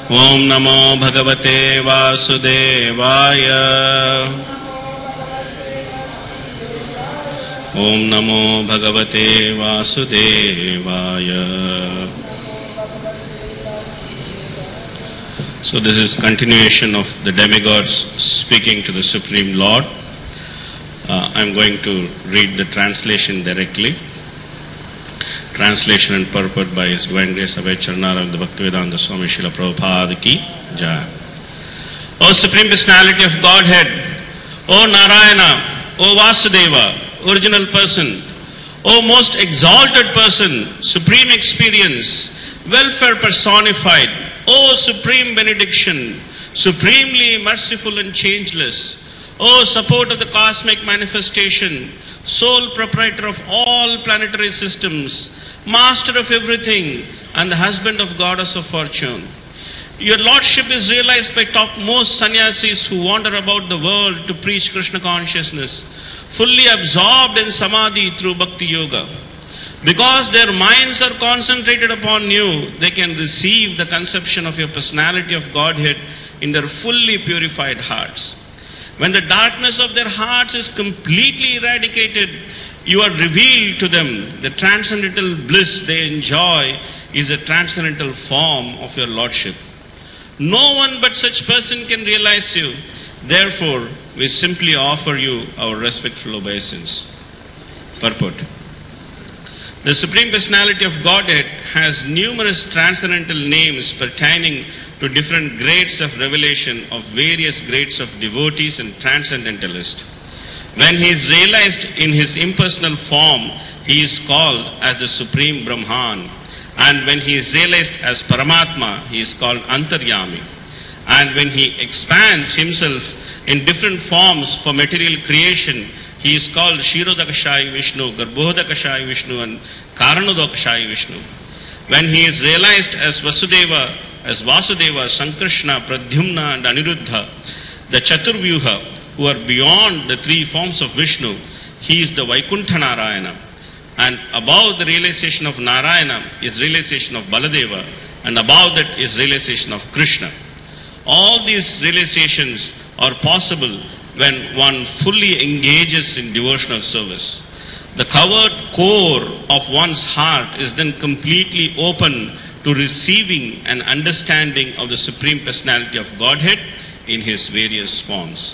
Om Namo Bhagavate Vasudevaya. Om Namo Bhagavate Vasudevaya. So this is continuation of the demigods speaking to the Supreme Lord. I am going to read the translation directly. Translation and purport by His Divine Grace Abhay Charnara of the Bhaktivedanta Swami Srila Prabhupada Ki Jai. O Supreme Personality of Godhead, O Narayana, O Vasudeva, Original Person, O Most Exalted Person, Supreme Experience, Welfare Personified, O Supreme Benediction, Supremely Merciful and Changeless, O Support of the Cosmic Manifestation, Sole Proprietor of all planetary systems, Master of everything, and the Husband of Goddess of Fortune. Your Lordship is realized by topmost sannyasis who wander about the world to preach Krishna consciousness, fully absorbed in samadhi through bhakti yoga. Because their minds are concentrated upon you, they can receive the conception of your personality of Godhead in their fully purified hearts. When the darkness of their hearts is completely eradicated, you are revealed to them. The transcendental bliss they enjoy is a transcendental form of your Lordship. No one but such person can realize you. Therefore, we simply offer you our respectful obeisance. Purport. The Supreme Personality of Godhead has numerous transcendental names pertaining to different grades of revelation of various grades of devotees and transcendentalists. When he is realized in his impersonal form, he is called as the Supreme Brahman. And when he is realized as Paramatma, he is called Antaryami. And when he expands himself in different forms for material creation, he is called Kshirodakashayi Vishnu, Garbhodakashayi Vishnu, and Karanodakashayi Vishnu. When he is realized as Vasudeva, Sankrishna, Pradyumna, and Aniruddha, the Chaturvyuha, who are beyond the three forms of Vishnu, he is the Vaikuntha Narayana. And above the realization of Narayana is realization of Baladeva, and above that is realization of Krishna. All these realizations are possible when one fully engages in devotional service. The covered core of one's heart is then completely open to receiving and understanding of the Supreme Personality of Godhead in His various forms.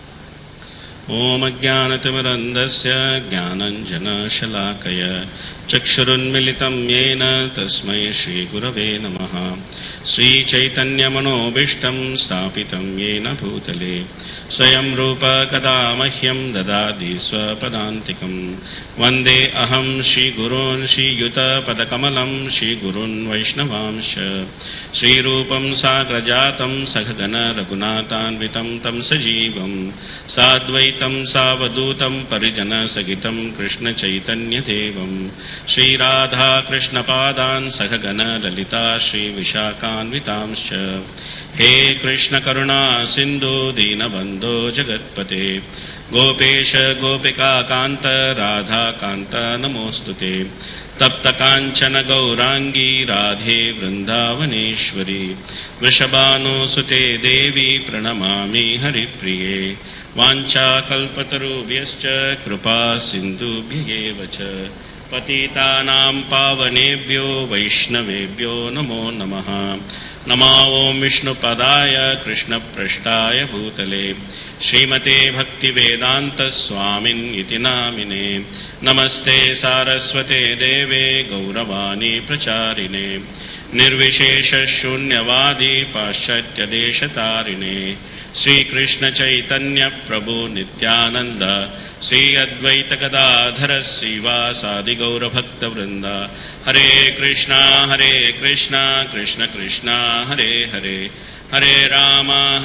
Om Ajnanatimirandasya Jnananjana Shalakaya Chakshurunmilitam Yena Tasmai Shri Gurave Namaha Sri Chaitanya Manobishtam Stapitam Yena Bhutale Swayam Rupa Kadamahyam Dadadi Swapadantikam Vande Aham Shri Gurun Shri Yuta Padakamalam Shri Gurun Vaishnavamsha Shri Rupam Sagrajatam Sakhagana Raghunathanvitam Tam Sajivam Sadvaitam Savadutam Parijana Sagitam Krishna Chaitanya Devam Shri Radha Krishna Padan Sakhagana Lalita Shri Vishakhanvitamscha He Krishna Karuna Sindhu Dinabandho Jagatpate Gopesha Gopika Kanta Radha Kanta Namostute Tapta Kanchana Gaurangi Radhe Vrindavaneshwari Vrishabhanu Sute Devi Pranamami Haripriye Vancha Kalpatarubhyascha Kripa Sindhubhyevacha Patitanam Pavanebhyo Vaishnavebhyo Namo Namaha Nama Om Vishnu Padaya Krishna Prashtaya Bhutale Srimate Bhakti Vedanta Swamin Iti Namine Namaste Saraswate Deve Gauravani Pracharine Nirvishesha Shunyavadi Paschatya Deshatarine Sri Krishna Chaitanya Prabhu Nityananda Sri Advaita Gadadhara Srivasadi Gaura Bhakta Vrinda Hare Krishna Krishna Krishna Hare Hare Hare Rama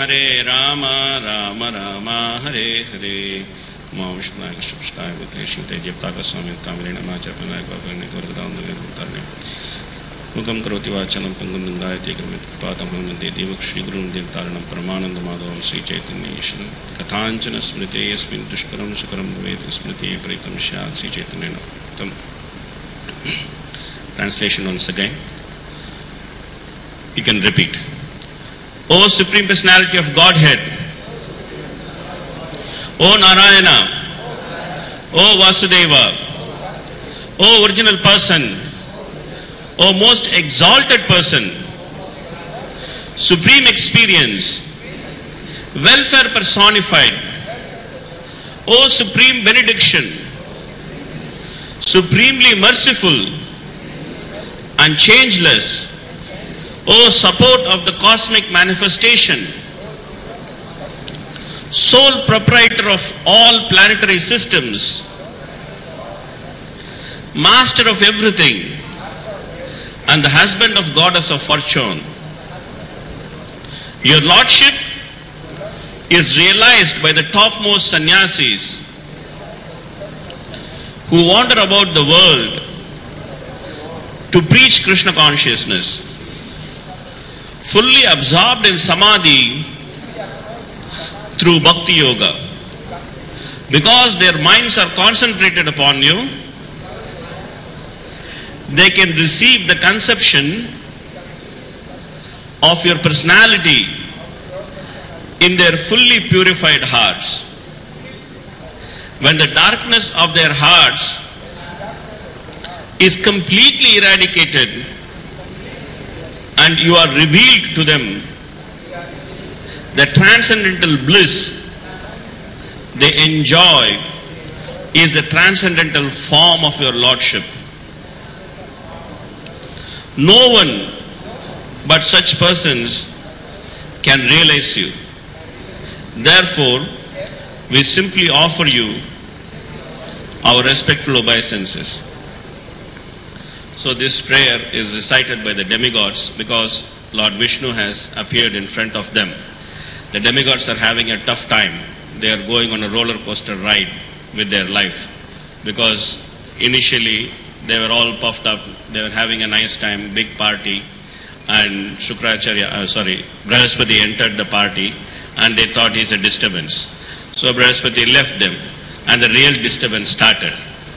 Rama Rama Hare Hare Mama Vishnu Krishna Prashtaya Bhutale Shimte Jeptaka Swami Tamirina Macha Panaya Bhavarni Gaurgadam Bhutarne Mukam Karoti Vachanam Pangam Nandayate Kramit Kripatam Hanande Devak Shri Gurun Devtaranam Paramananda Madhavam Sri Chaitanya Ishram Kathanchana Smrite Yasmin Dushkaram Sukaram Bhavet Smrite Paritam Shyat Sri Chaitanya Tam. Translation once again. You can repeat. O Supreme Personality of Godhead, O Narayana, O Vasudeva, O Original Person, O Most Exalted Person, Supreme Experience, Welfare Personified, O Supreme Benediction, Supremely Merciful and Changeless, O Support of the Cosmic Manifestation, Sole Proprietor of all planetary systems, Master of everything, and the Husband of Goddess of Fortune. Your Lordship is realized by the topmost sannyasis who wander about the world to preach Krishna consciousness, fully absorbed in samadhi through bhakti yoga. Because their minds are concentrated upon you, they can receive the conception of your personality in their fully purified hearts. When the darkness of their hearts is completely eradicated and you are revealed to them, the transcendental bliss they enjoy is the transcendental form of your Lordship. No one but such persons can realize you. Therefore, we simply offer you our respectful obeisances. So this prayer is recited by the demigods because Lord Vishnu has appeared in front of them. The demigods are having a tough time. They are going on a roller coaster ride with their life because initially they were all puffed up, they were having a nice time, big party, and Brahaspati entered the party and they thought he's a disturbance. So Brahaspati left them and the real disturbance started.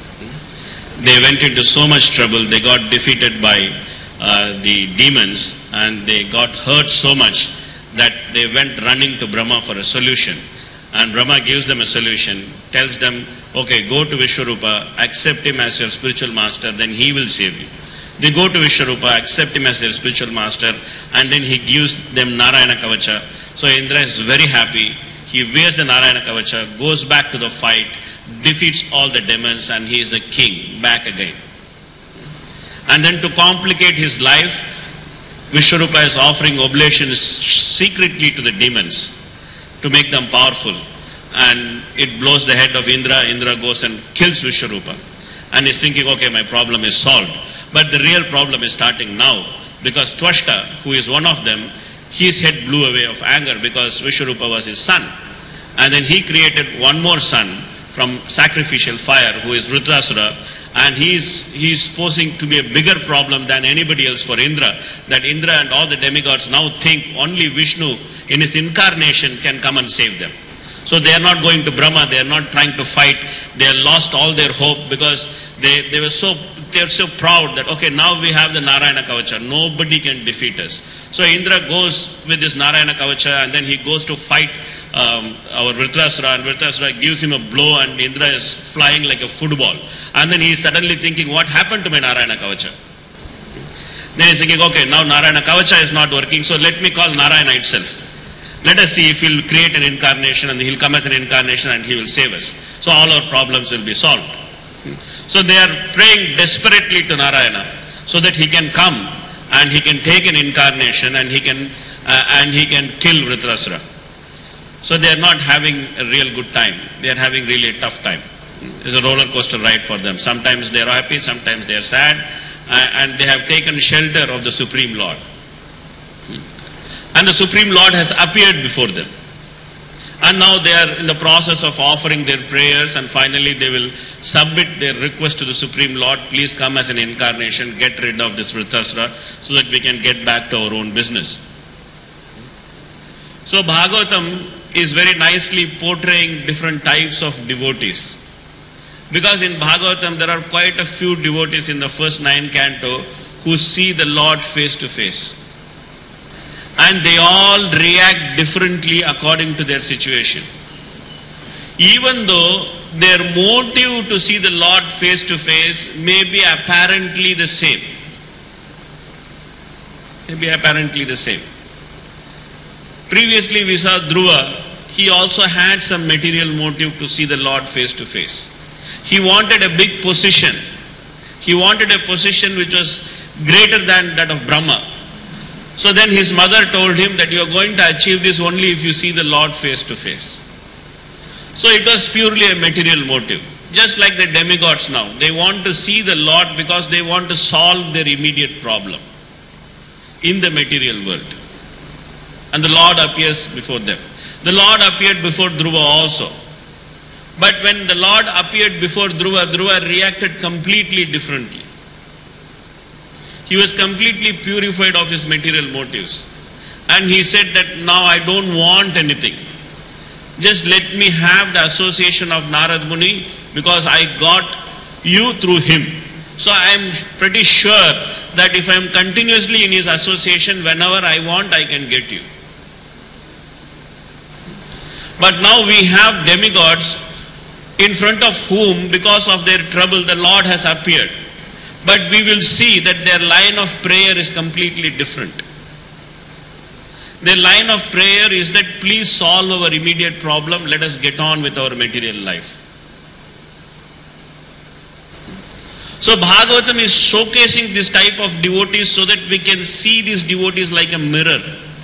They went into so much trouble, they got defeated by the demons and they got hurt so much that they went running to Brahma for a solution. And Brahma gives them a solution, tells them, okay, go to Vishwarupa, accept him as your spiritual master, then he will save you. They go to Vishwarupa, accept him as their spiritual master, and then he gives them Narayana Kavacha. So Indra is very happy. He wears the Narayana Kavacha, goes back to the fight, defeats all the demons, and he is the king back again. And then to complicate his life, Vishwarupa is offering oblations secretly to the demons to make them powerful. And it blows the head of Indra. Indra goes and kills Vishwarupa. And he's thinking, okay, my problem is solved. But the real problem is starting now, because Twashta, who is one of them, his head blew away of anger because Vishwarupa was his son. And then he created one more son from sacrificial fire, who is Vritrasura, and he's posing to be a bigger problem than anybody else for Indra, that Indra and all the demigods now think only Vishnu in his incarnation can come and save them. So they are not going to Brahma, they are not trying to fight, they have lost all their hope because they were so proud that, okay, now we have the Narayana Kavacha, nobody can defeat us. So Indra goes with this Narayana Kavacha and then he goes to fight our Vritrasura, and Vritrasura gives him a blow and Indra is flying like a football. And then he is suddenly thinking, what happened to my Narayana Kavacha? Then he is thinking, okay, now Narayana Kavacha is not working, so let me call Narayana itself. Let us see if he'll create an incarnation and he'll come as an incarnation and he will save us. So all our problems will be solved. So they are praying desperately to Narayana so that he can come and he can take an incarnation and he can kill Vritrasura. So they are not having a real good time. They are having really a tough time. It's a roller coaster ride for them. Sometimes they are happy, sometimes they are sad, and they have taken shelter of the Supreme Lord. And the Supreme Lord has appeared before them. And now they are in the process of offering their prayers, and finally they will submit their request to the Supreme Lord, please come as an incarnation, get rid of this Vritrasura so that we can get back to our own business. So Bhagavatam is very nicely portraying different types of devotees. Because in Bhagavatam there are quite a few devotees in the first 9 canto who see the Lord face to face. and they all react differently according to their situation. Even though their motive to see the Lord face to face may be apparently the same. Previously we saw Dhruva, he also had some material motive to see the Lord face to face. He wanted a big position. He wanted a position which was greater than that of Brahma. So then his mother told him that you are going to achieve this only if you see the Lord face to face. So it was purely a material motive. Just like the demigods now. They want to see the Lord because they want to solve their immediate problem in the material world. And the Lord appears before them. The Lord appeared before Dhruva also. But when the Lord appeared before Dhruva, Dhruva reacted completely differently. He was completely purified of his material motives. And he said that now I don't want anything. Just let me have the association of Narad Muni because I got you through him. So I am pretty sure that if I am continuously in his association, whenever I want, I can get you. But now we have demigods in front of whom, because of their trouble, the Lord has appeared. But we will see that their line of prayer is completely different. Their line of prayer is that please solve our immediate problem, let us get on with our material life. So Bhagavatam is showcasing this type of devotees so that we can see these devotees like a mirror.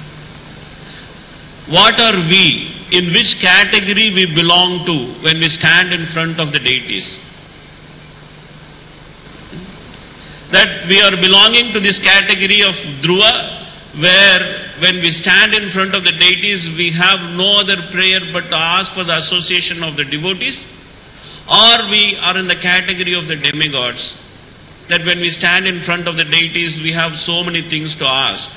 What are we? In which category we belong to when we stand in front of the deities? That we are belonging to this category of Dhruva, where when we stand in front of the deities, we have no other prayer but to ask for the association of the devotees, or we are in the category of the demigods, that when we stand in front of the deities, we have so many things to ask.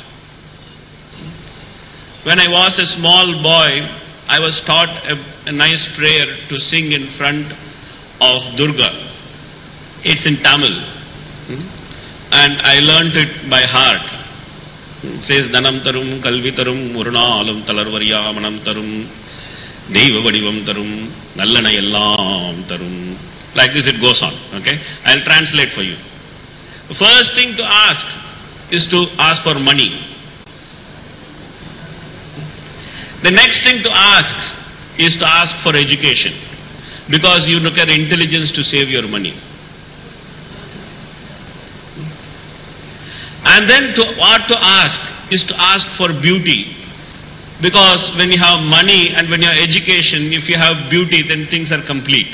When I was a small boy, I was taught a nice prayer to sing in front of Durga. It's in Tamil. And I learnt it by heart. It says, Dhanam tarum, kalvi tarum, murunalum talarvariya manam tarum, deiva vadivam tarum, nallana yellam tarum. Like this it goes on. Okay? I'll translate for you. The first thing to ask is to ask for money. The next thing to ask is to ask for education, because you require intelligence to save your money. And then what to ask is to ask for beauty, because when you have money and when you have education, if you have beauty, then things are complete.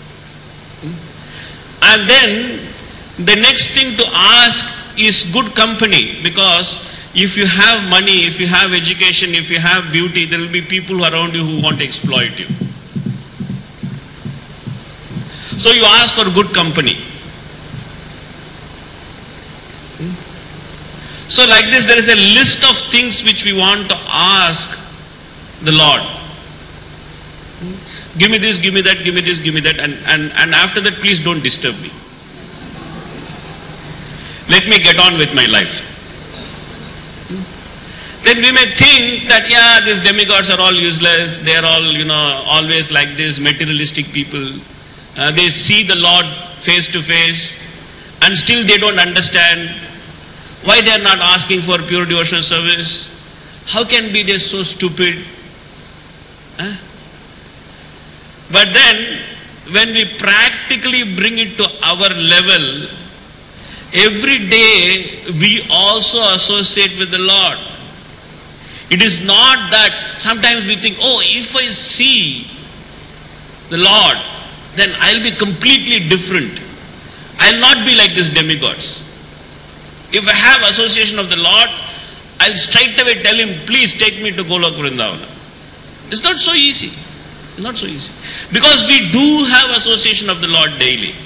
And then the next thing to ask is good company, because if you have money, if you have education, if you have beauty, there will be people around you who want to exploit you. So you ask for good company. So like this, there is a list of things which we want to ask the Lord. Give me this, give me that, give me this, give me that, and after that, please don't disturb me. Let me get on with my life. Then we may think that, yeah, these demigods are all useless, they are all, always like this, materialistic people. They see the Lord face to face, and still they don't understand why they are not asking for pure devotional service. How can be they so stupid? But then, when we practically bring it to our level, every day we also associate with the Lord. It is not that sometimes we think, oh, if I see the Lord, then I'll be completely different. I'll not be like these demigods. If I have association of the Lord, I'll straight away tell him, please take me to Golok Vrindavana. It's not so easy. It's not so easy. Because we do have association of the Lord daily.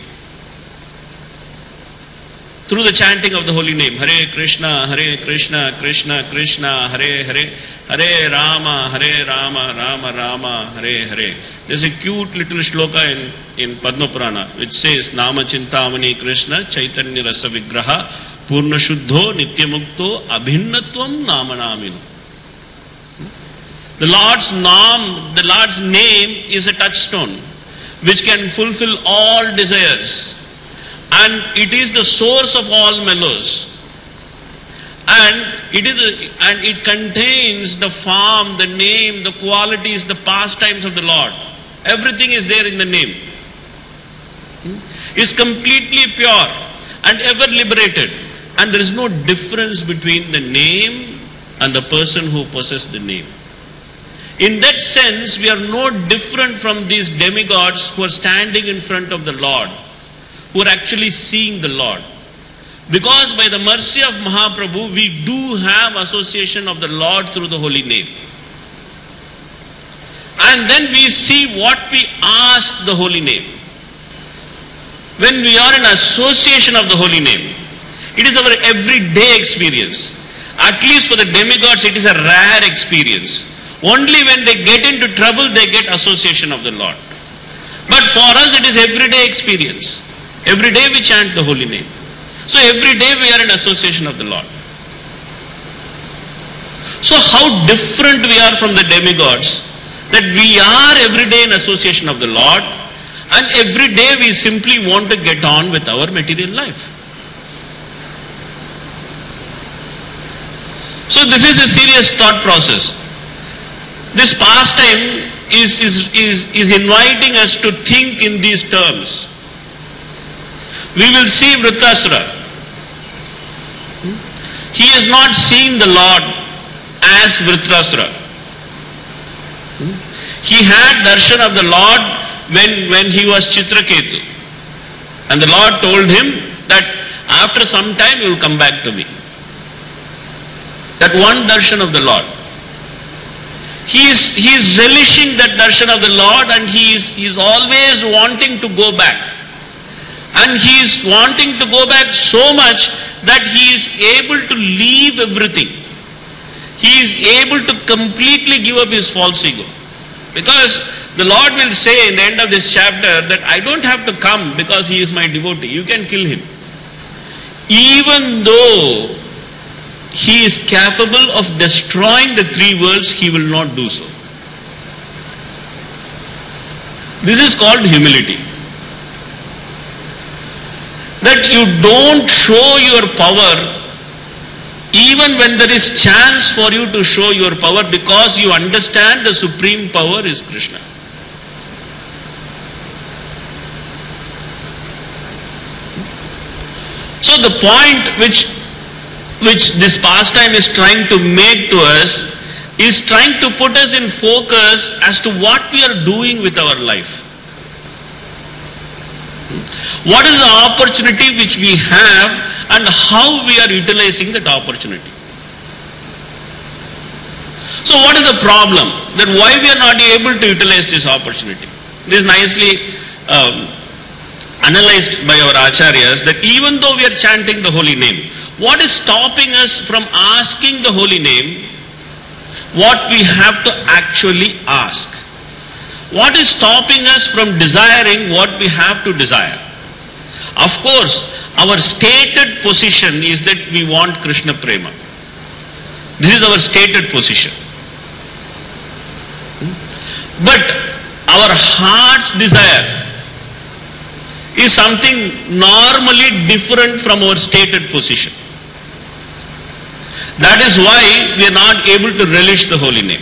Through the chanting of the holy name, Hare Krishna, Krishna Krishna, Hare Hare, Hare Rama, Rama Rama, Hare Hare. There's a cute little shloka in Padma Purana which says, Nama Chintamani Krishna, Chaitanya Rasa Vigraha, Purna Shuddho, Nitya Mukto, Abhinnatvam Nama Namino. The Lord's name is a touchstone which can fulfill all desires, and it is the source of all mellows. And it contains the form, the name, the qualities, the pastimes of the Lord. Everything is there in the name. It's completely pure and ever liberated, and there is no difference between the name and the person who possesses the name. In that sense, we are no different from these demigods who are standing in front of the Lord, who are actually seeing the Lord. Because by the mercy of Mahaprabhu, we do have association of the Lord through the holy name. And then we see what we ask the holy name. When we are in association of the holy name, it is our everyday experience. At least for the demigods, it is a rare experience. Only when they get into trouble, they get association of the Lord. But for us, it is everyday experience. Every day we chant the holy name. So every day we are in association of the Lord. So how different we are from the demigods, that we are every day in association of the Lord, and every day we simply want to get on with our material life. So this is a serious thought process. This pastime is inviting us to think in these terms. We will see Vritrasura. He has not seen the Lord as Vritrasura. He had darshan of the Lord when he was Chitraketu. And the Lord told him that after some time you will come back to me. That one darshan of the Lord. He is relishing that darshan of the Lord, and he is always wanting to go back. And he is wanting to go back so much that he is able to leave everything. He is able to completely give up his false ego. Because the Lord will say in the end of this chapter that I don't have to come because he is my devotee. You can kill him. Even though he is capable of destroying the three worlds, he will not do so. This is called humility. That you don't show your power even when there is chance for you to show your power, because you understand the supreme power is Krishna. So the point which this pastime is trying to make to us is trying to put us in focus as to what we are doing with our life. What is the opportunity which we have and how we are utilizing that opportunity. So what is the problem? Then why we are not able to utilize this opportunity? This is nicely analyzed by our acharyas, that even though we are chanting the holy name, what is stopping us from asking the holy name what we have to actually ask? What is stopping us from desiring what we have to desire? Of course, our stated position is that we want Krishna Prema. This is our stated position. But our heart's desire is something normally different from our stated position. That is why we are not able to relish the holy name.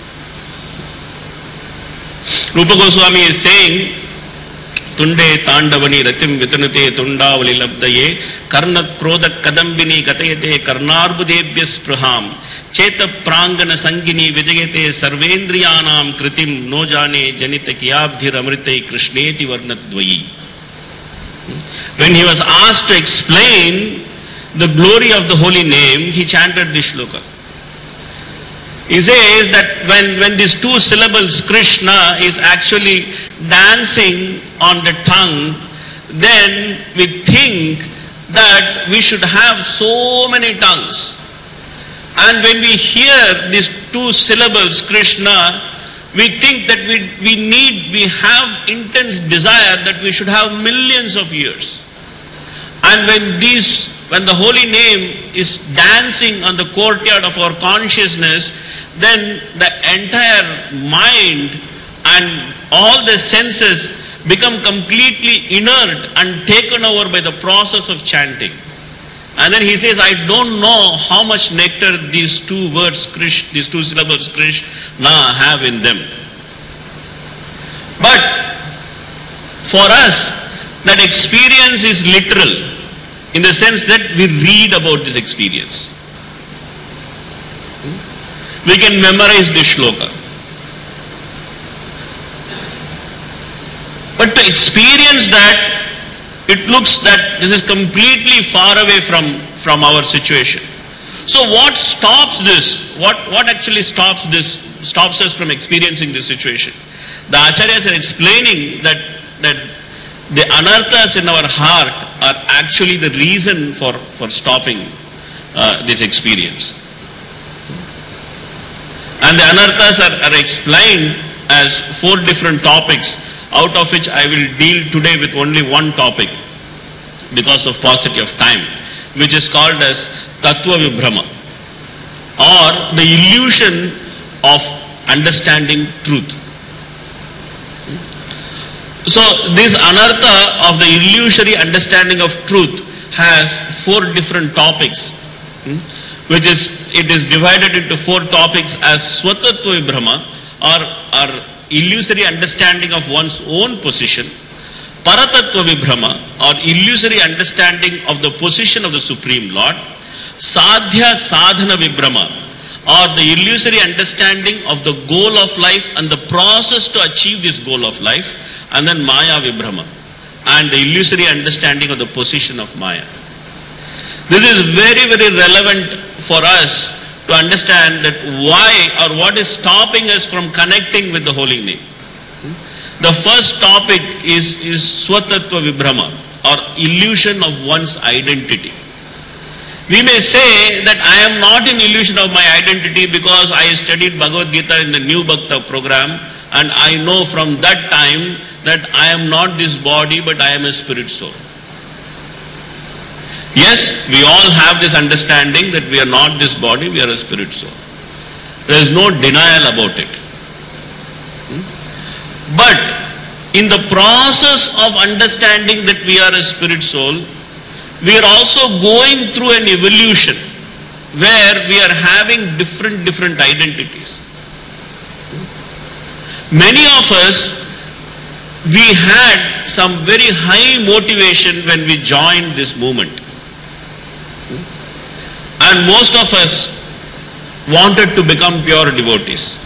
Rupa Goswami is saying, Tunde Tandavani Ratim Vitanute Tundavali Labdaye Karna Krodha Kadambini Gatayate Karnarbudebhyas Praham Cheta Prangana Sangini Vijayate Sarvendriyanam Kritim Nojane Janita Kiyabdhir Amrite Krishneti Varnadvayi. When he was asked to explain the glory of the holy name, he chanted this shloka. He says that when these two syllables Krishna is actually dancing on the tongue, then we think that we should have so many tongues. And when we hear these two syllables Krishna, we think that we have intense desire that we should have millions of years. And when the holy name is dancing on the courtyard of our consciousness, then the entire mind and all the senses become completely inert and taken over by the process of chanting. And then he says, I don't know how much nectar these two words, Krish, these two syllables, Krishna, have in them. But for us, that experience is literal, in the sense that we read about this experience. We can memorize this shloka. But to experience that, it looks that this is completely far away from our situation. So what stops this? What actually stops this? Stops us from experiencing this situation? The acharyas are explaining that the anarthas in our heart are actually the reason for stopping this experience. And the anarthas are explained as 4 different topics, out of which I will deal today with only one topic because of paucity of time, which is called as Tattva Vibhrama, or the illusion of understanding truth. So this anartha of the illusory understanding of truth has 4 different topics, it is divided into 4 topics as Swatattva Vibhrama, or illusory understanding of one's own position, Paratattva Vibhrama, or illusory understanding of the position of the Supreme Lord, Sadhya Sadhana Vibhrama, or the illusory understanding of the goal of life and the process to achieve this goal of life, and then Maya Vibhrama, and the illusory understanding of the position of Maya. This is very, very relevant for us to understand that why or what is stopping us from connecting with the holy name. The first topic is Swatattva Vibhrama, or illusion of one's identity. We may say that I am not in illusion of my identity because I studied Bhagavad Gita in the New Bhakta program, and I know from that time that I am not this body but I am a spirit soul. Yes, we all have this understanding that we are not this body, we are a spirit soul. There is no denial about it. But in the process of understanding that we are a spirit soul, we are also going through an evolution where we are having different identities. Many of us, we had some very high motivation when we joined this movement. And most of us wanted to become pure devotees.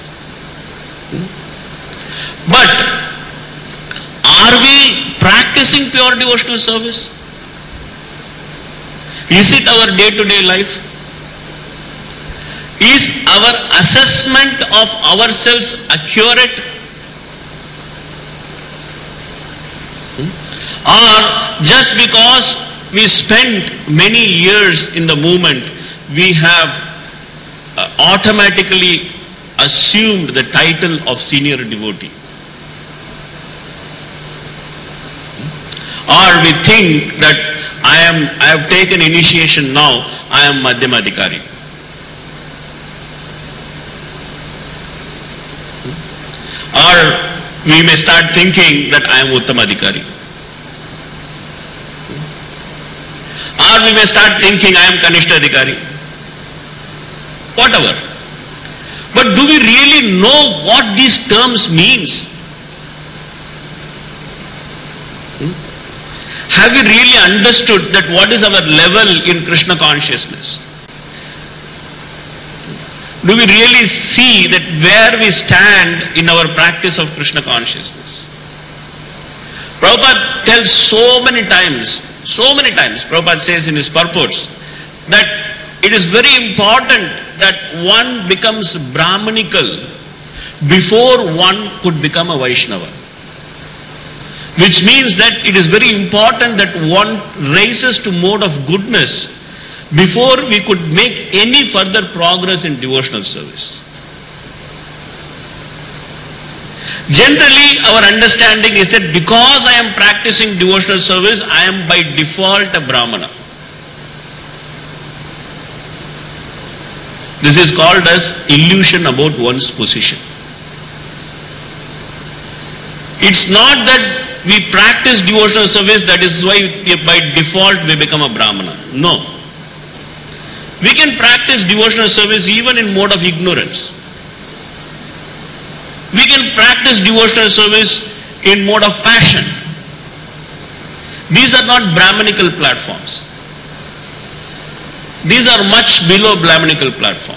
But are we practicing pure devotional service? Is it our day-to-day life? Is our assessment of ourselves accurate? Or just because we spent many years in the movement, we have automatically assumed the title of senior devotee? Or we think that I have taken initiation now, I am Madhyamadhikari. Or we may start thinking that I am Uttamadhikari. Or we may start thinking I am Kanishtadhikari. Whatever. But do we really know what these terms means? Have we really understood that what is our level in Krishna consciousness? Do we really see that where we stand in our practice of Krishna consciousness? Prabhupada tells so many times, Prabhupada says in his purports, that it is very important that one becomes Brahmanical before one could become a Vaishnava. Which means that it is very important that one raises to mode of goodness before we could make any further progress in devotional service. Generally, our understanding is that because I am practicing devotional service, I am by default a Brahmana. This is called as illusion about one's position. It's not that we practice devotional service, that is why by default we become a Brahmana. No. We can practice devotional service even in mode of ignorance. We can practice devotional service in mode of passion. These are not Brahmanical platforms. These are much below Brahmanical platform.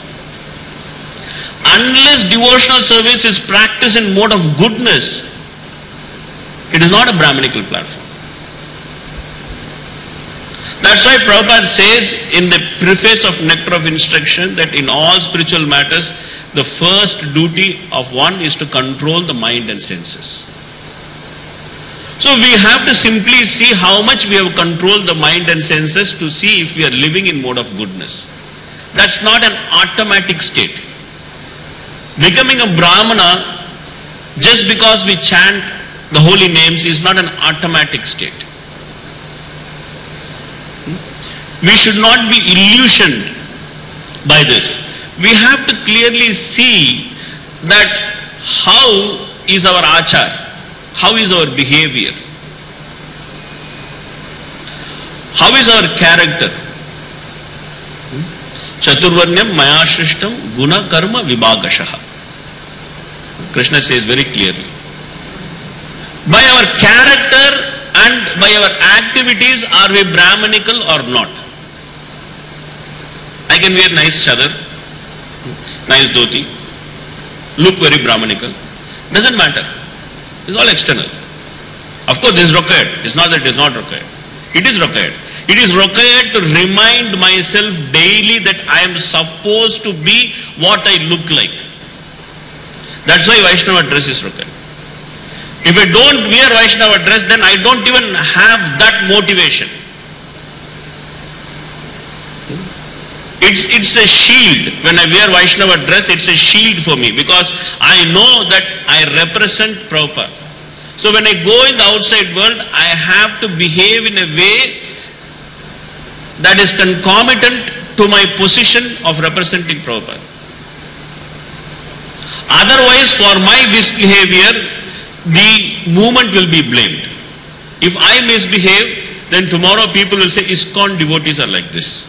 Unless devotional service is practiced in mode of goodness, it is not a Brahmanical platform. That's why Prabhupada says in the preface of Nectar of Instruction that in all spiritual matters, the first duty of one is to control the mind and senses. So we have to simply see how much we have controlled the mind and senses to see if we are living in mode of goodness. That's not an automatic state. Becoming a Brahmana just because we chant the holy names is not an automatic state. We should not be illusioned by this. We have to clearly see that how is our achar, how is our behavior, how is our character. Chaturvarnyam maya shrishtam guna karma vibhagashaha. Krishna says very clearly. By our character and by our activities, are we Brahmanical or not? I can wear nice chadar, nice dhoti, look very Brahmanical. Doesn't matter. It's all external. Of course, this is required. It's not that it is not required. It is required. It is required to remind myself daily that I am supposed to be what I look like. That's why Vaishnava dress is required. If I don't wear Vaishnava dress, then I don't even have that motivation. It's a shield. When I wear Vaishnava dress, it's a shield for me because I know that I represent Prabhupada. So when I go in the outside world, I have to behave in a way that is concomitant to my position of representing Prabhupada. Otherwise, for my misbehavior, the movement will be blamed. If I misbehave, then tomorrow people will say, ISKCON devotees are like this.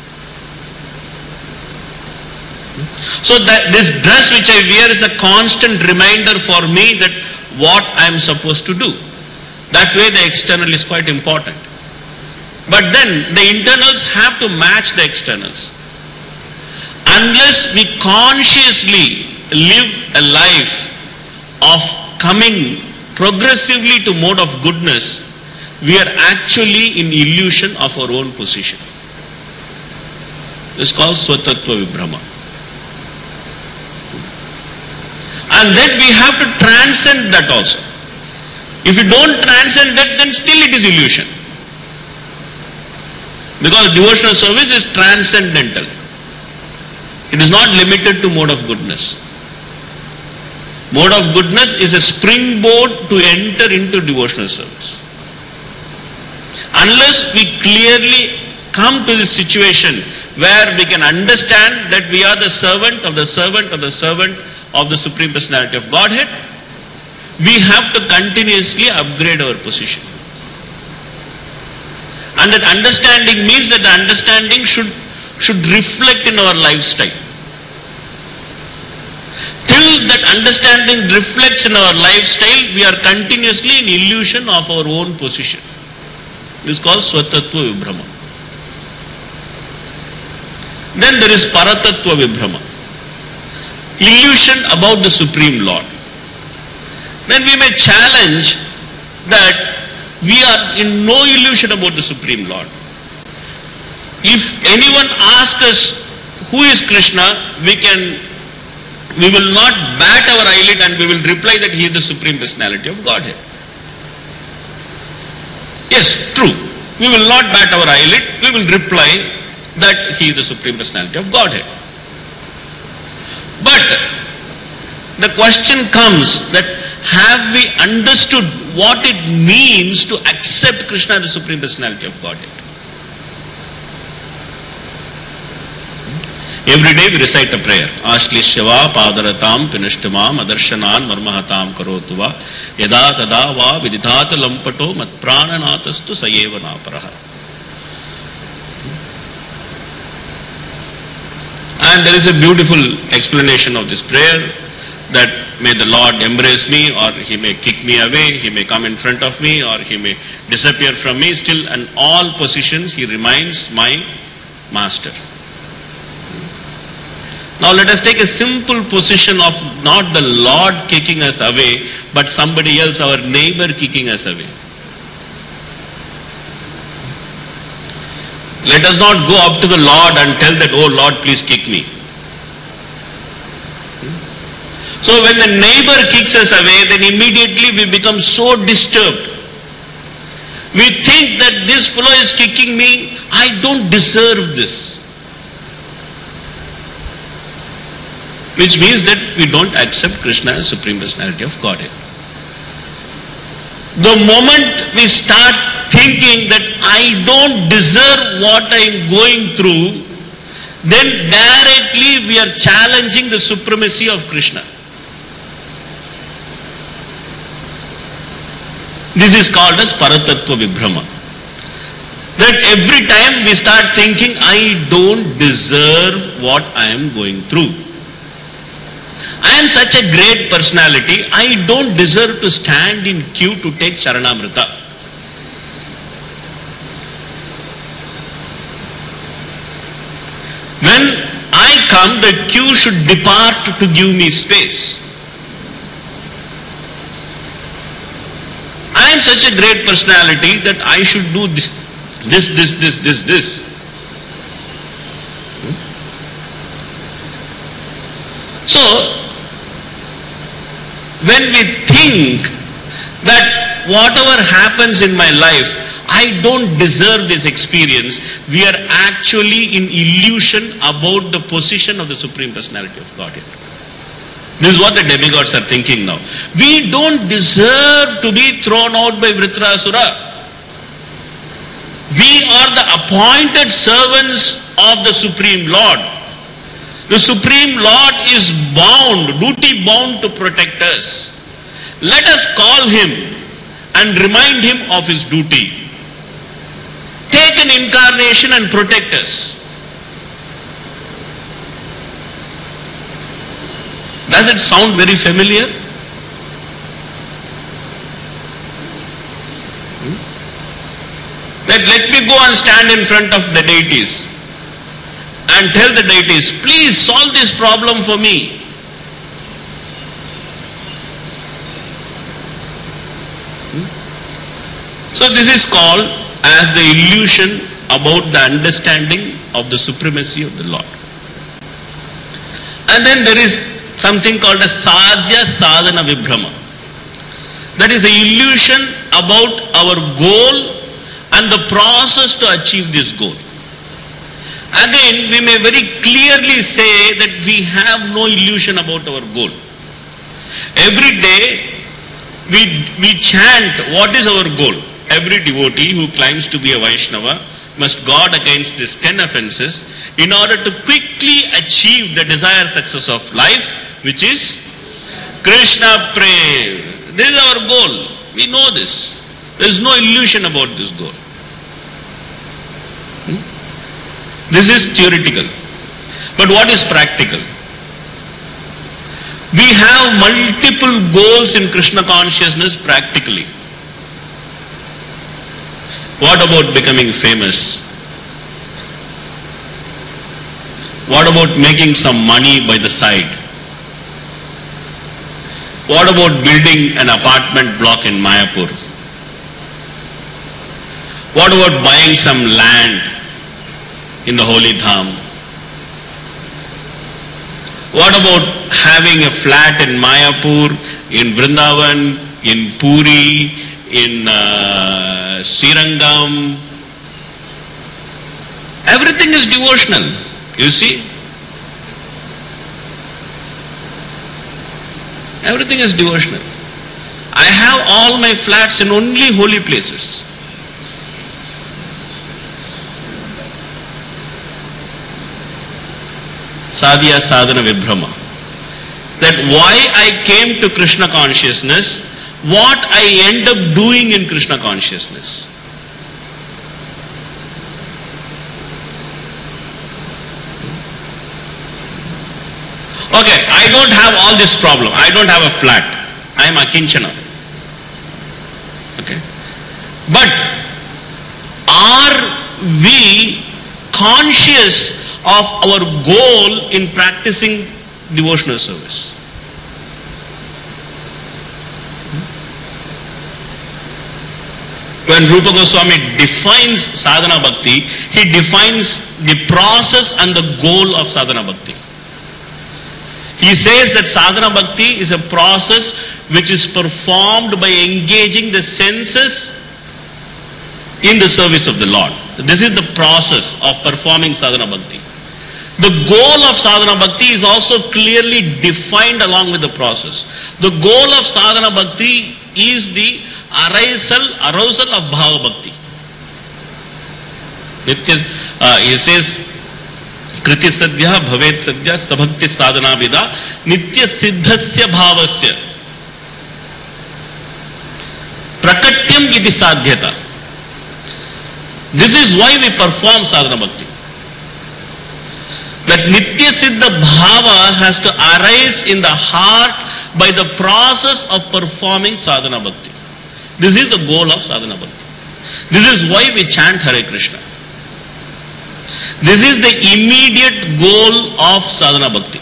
So that this dress which I wear is a constant reminder for me that what I am supposed to do. That way the external is quite important. But then the internals have to match the externals. Unless we consciously live a life of coming progressively to mode of goodness, we are actually in illusion of our own position. This is called Swatattva Vibhrama. And then we have to transcend that also. If you don't transcend that, then still it is illusion. Because devotional service is transcendental. It is not limited to mode of goodness. Mode of goodness is a springboard to enter into devotional service. Unless we clearly come to this situation where we can understand that we are the servant of the servant of the servant of the Supreme Personality of Godhead, we have to continuously upgrade our position. And that understanding means that the understanding should reflect in our lifestyle. Till that understanding reflects in our lifestyle, we are continuously in illusion of our own position. This is called Swatattva Vibhrama. Then there is Paratattva Vibhrama. Illusion about the Supreme Lord. Then we may challenge that we are in no illusion about the Supreme Lord. If anyone asks us who is Krishna, we will not bat our eyelid and we will reply that he is the Supreme Personality of Godhead. Yes, true. We will not bat our eyelid, we will reply that he is the Supreme Personality of Godhead. But the question comes that have we understood what it means to accept Krishna as the Supreme Personality of Godhead? Every day we recite a prayer. Ashlishyava padaratam pinashtamam adarshanan marmahatam karotuva yada tada va viditata lampato mat prananatastu sayeva naparaha. And there is a beautiful explanation of this prayer, that may the Lord embrace me, or He may kick me away, He may come in front of me, or He may disappear from me. Still, in all positions, He remains my master. Now let us take a simple position of not the Lord kicking us away, but somebody else, our neighbor, kicking us away. Let us not go up to the Lord and tell that, oh Lord, please kick me. So when the neighbor kicks us away, then immediately we become so disturbed. We think that this fellow is kicking me, I don't deserve this. Which means that we don't accept Krishna as Supreme Personality of Godhead. The moment we start thinking that I don't deserve what I am going through, then directly we are challenging the supremacy of Krishna. This is called as Paratattva Vibhrama. That every time we start thinking, I don't deserve what I am going through. I am such a great personality, I don't deserve to stand in queue to take Sharanamrita. When I come, the queue should depart to give me space. I am such a great personality that I should do this. So, when we think that whatever happens in my life, I don't deserve this experience, we are actually in illusion about the position of the Supreme Personality of Godhead. This is what the demigods are thinking now. We don't deserve to be thrown out by Vritrasura. We are the appointed servants of the Supreme Lord. The Supreme Lord is bound, duty bound to protect us. Let us call Him and remind Him of His duty. Take an incarnation and protect us. Does it sound very familiar? Let me go and stand in front of the deities and tell the deities, please solve this problem for me. So this is called as the illusion about the understanding of the supremacy of the Lord. And then there is something called a Sadhya Sadhana Vibhrama. That is the illusion about our goal and the process to achieve this goal. Again, we may very clearly say that we have no illusion about our goal. Every day, we chant, what is our goal? Every devotee who claims to be a Vaishnava must guard against these 10 offenses in order to quickly achieve the desired success of life, which is Krishna Prem. This is our goal. We know this. There is no illusion about this goal. This is theoretical. But what is practical? We have multiple goals in Krishna consciousness practically. What about becoming famous? What about making some money by the side? What about building an apartment block in Mayapur? What about buying some land in the Holy Dham? What about having a flat in Mayapur, in Vrindavan, in Puri, in Srirangam? Everything is devotional, you see. Everything is devotional. I have all my flats in only holy places. Sadhya sadhana vibhrama. That why I came to Krishna consciousness, what I end up doing in Krishna consciousness. Okay, I don't have all this problem. I don't have a flat. I am akinchana. Okay. But are we conscious of our goal in practicing devotional service? When Rupa Goswami defines sadhana bhakti, he defines the process and the goal of sadhana bhakti. He says that sadhana bhakti is a process which is performed by engaging the senses in the service of the Lord. This is the process of performing sadhana bhakti. The goal of sadhana bhakti is also clearly defined along with the process. The goal of sadhana bhakti is the arousal of bhava bhakti. He says, Kriti sadhya bhavet sadhya sabhakti sadhana vida nitya siddhasya bhavasya prakatyam iti sadhyata. This is why we perform sadhana bhakti. That nitya siddha bhava has to arise in the heart by the process of performing sadhana bhakti. This is the goal of sadhana bhakti. This is why we chant Hare Krishna. This is the immediate goal of sadhana bhakti.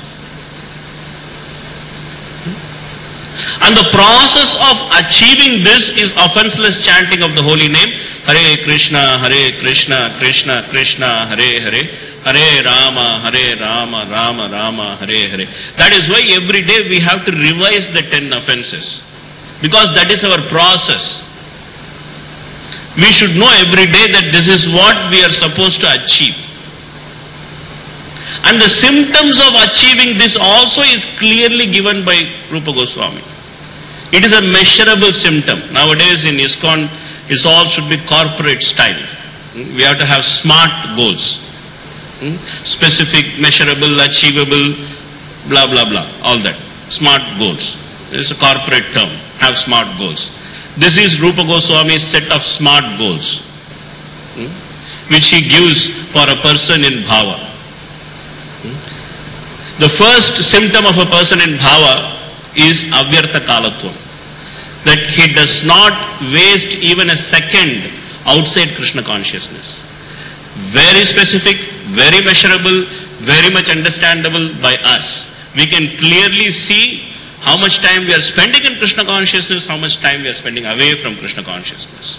And the process of achieving this is offenseless chanting of the holy name. Hare Krishna, Krishna Krishna, Hare Hare, Hare Rama, Rama Rama, Hare Hare. That is why every day we have to revise the 10 offenses. Because that is our process. We should know every day that this is what we are supposed to achieve. And the symptoms of achieving this also is clearly given by Rupa Goswami. It is a measurable symptom. Nowadays in ISKCON, it all should be corporate style. We have to have smart goals. Specific, measurable, achievable, blah, blah, blah. All that. Smart goals. It's a corporate term. Have smart goals. This is Rupa Goswami's set of smart goals, which he gives for a person in bhava. The first symptom of a person in bhava is avyartha kalatvam. That he does not waste even a second outside Krishna consciousness. Very specific, very measurable, very much understandable by us. We can clearly see how much time we are spending in Krishna consciousness, how much time we are spending away from Krishna consciousness.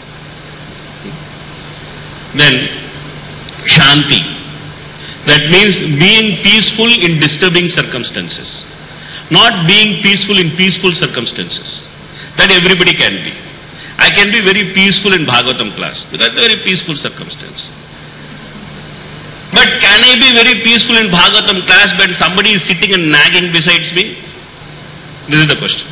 Then, Shanti. That means being peaceful in disturbing circumstances. Not being peaceful in peaceful circumstances. That everybody can be. I can be very peaceful in Bhagavatam class because it's a very peaceful circumstance. But can I be very peaceful in Bhagavatam class when somebody is sitting and nagging besides me? This is the question.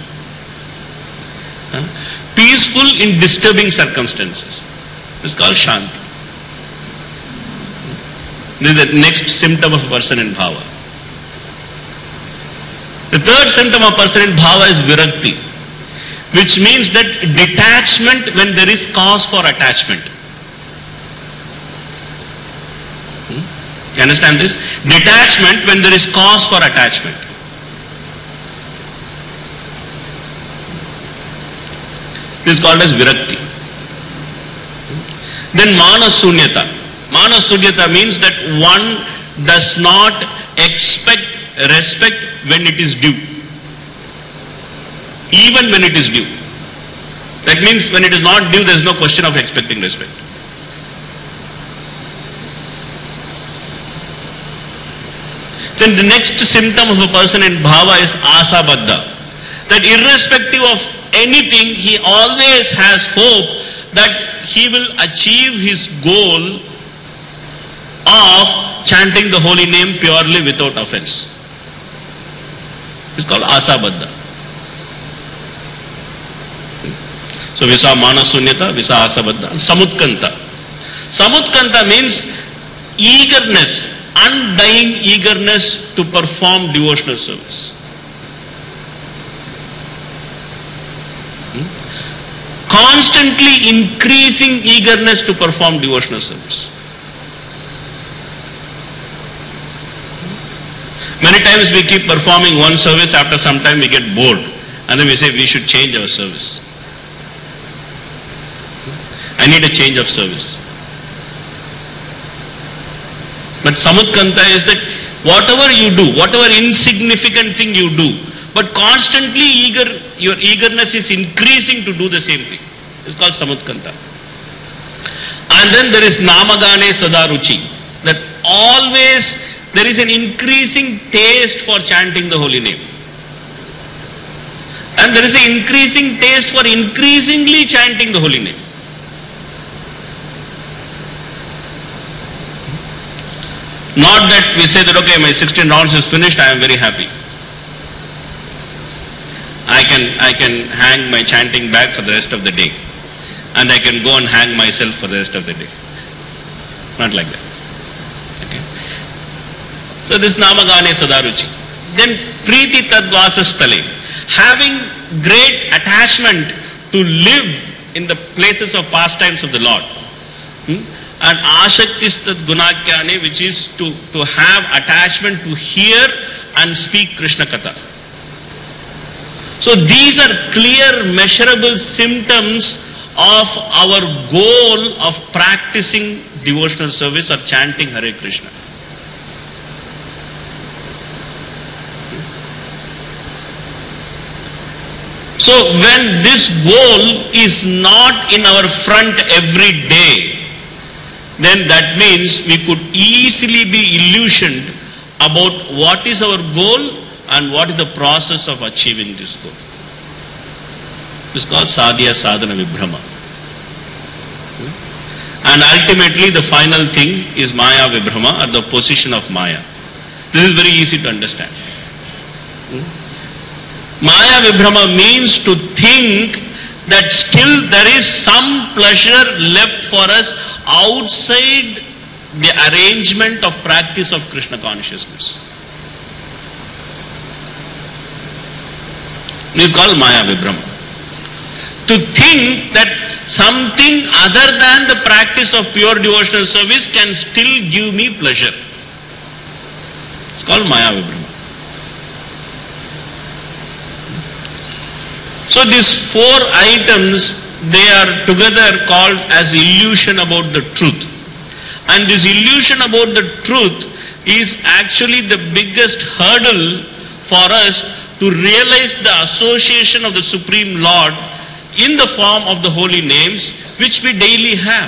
Peaceful in disturbing circumstances. This is called Shanti. This is the next symptom of a person in bhava. The third symptom of a person in bhava is virakti, which means that detachment when there is cause for attachment. You understand this? Detachment when there is cause for attachment. This is called as virakti. Then manasunyata. Manasunyata means that one does not expect respect when it is due. Even when it is due. That means when it is not due, there is no question of expecting respect. Then the next symptom of a person in bhava is asabadha. That irrespective of anything, he always has hope that he will achieve his goal of chanting the holy name purely without offense. It's called asabadha. So we saw Manasunyata, we saw Asabadha, Samutkanta. Samutkanta means eagerness, undying eagerness to perform devotional service. Constantly increasing eagerness to perform devotional service. Many times we keep performing one service, after some time we get bored and then we say we should change our service. I need a change of service. But Samutkanta is that whatever you do, whatever insignificant thing you do, but constantly your eagerness is increasing to do the same thing. It's called Samutkanta. And then there is Namagane Sadaruchi, that always there is an increasing taste for chanting the holy name. And there is an increasing taste for increasingly chanting the holy name. Not that we say that, okay, my 16 rounds is finished, I am very happy. I can hang my chanting bag for the rest of the day. And I can go and hang myself for the rest of the day. Not like that. Okay. So this Namagane Sadaruchi. Then Priti Tadvasastale. Having great attachment to live in the places of pastimes of the Lord. And Ashaktistat Gunakyane, which is to have attachment to hear and speak Krishna Katha. So these are clear, measurable symptoms of our goal of practicing devotional service or chanting Hare Krishna. So when this goal is not in our front every day, then that means we could easily be illusioned about what is our goal and what is the process of achieving this goal. This is called Sadhya Sadhana Vibhrama. And ultimately the final thing is Maya Vibhrama, or the position of Maya. This is very easy to understand. Maya Vibhrama means to think that still there is some pleasure left for us outside the arrangement of practice of Krishna consciousness. This is called Maya Vibhrama. To think that something other than the practice of pure devotional service can still give me pleasure. It's called Maya Vibhrama. So these four items, they are together called as illusion about the truth. And this illusion about the truth is actually the biggest hurdle for us to realize the association of the Supreme Lord in the form of the holy names which we daily have.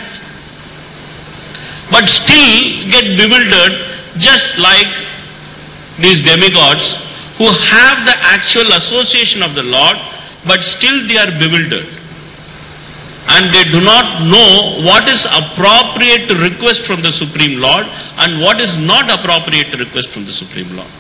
But still get bewildered, just like these demigods who have the actual association of the Lord, but still they are bewildered. And they do not know what is appropriate to request from the Supreme Lord and what is not appropriate to request from the Supreme Lord.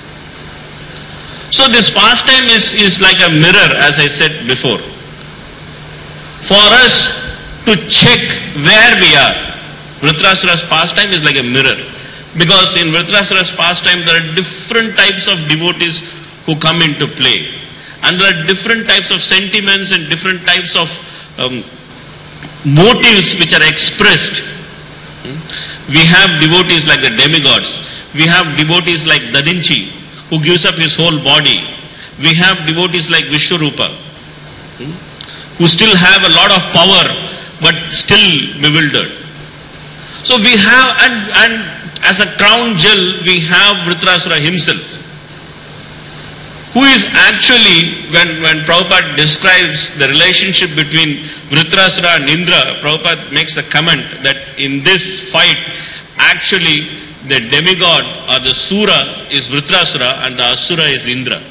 So this pastime is like a mirror, as I said before, for us to check where we are. Vritrasura's pastime is like a mirror, because in Vritrasura's pastime there are different types of devotees who come into play. And there are different types of sentiments and different types of motives which are expressed. We have devotees like the demigods. We have devotees like Dadinchi, who gives up his whole body. We have devotees like Vishwarupa, who still have a lot of power but still bewildered. So we have, and as a crown jewel, we have Vritrasura himself, who is actually, when Prabhupada describes the relationship between Vritrasura and Indra, Prabhupada makes a comment that in this fight, actually the demigod or the Sura is Vritrasura and the Asura is Indra.